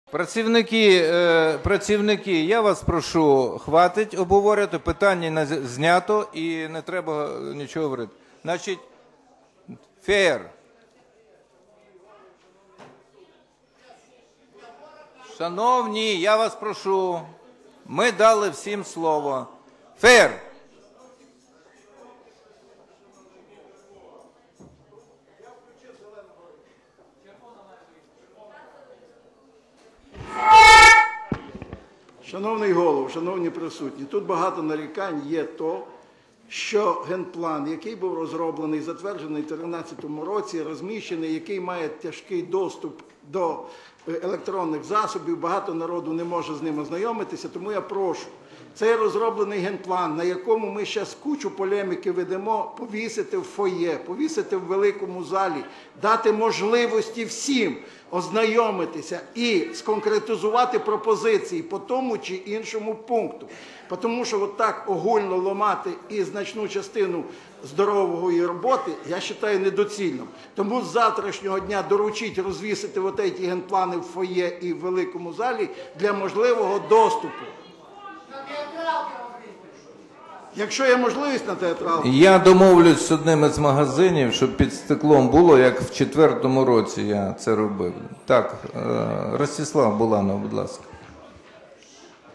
Працівники, я вас прошу, хватить обговорювати, питання знято і не треба нічого говорити. Значить, fair. Шановні, я вас прошу, ми дали всім слово. Fair. Шановний голово, шановні присутні, тут багато нарікань є то, що генплан, який був розроблений, затверджений в 2013 році, розміщений, який має тяжкий доступ до електронних засобів, багато народу не може з ним ознайомитися, тому я прошу, цей розроблений генплан, на якому ми зараз кучу полеміки ведемо, повісити в фоє, повісити в великому залі, дати можливості всім ознайомитися і сконкретизувати пропозиції по тому чи іншому пункту. Тому що отак огульно ламати і значну частину здорової роботи, я вважаю недоцільним. Тому з завтрашнього дня доручіть розвісити ці генплани в фоє і в великому залі для можливого доступу. Якщо є можливість на театралку. Я домовлюсь з одним із магазинів, щоб під стеклом було, як в 2004 році я це робив. Так, Ростислав Буланов, будь ласка.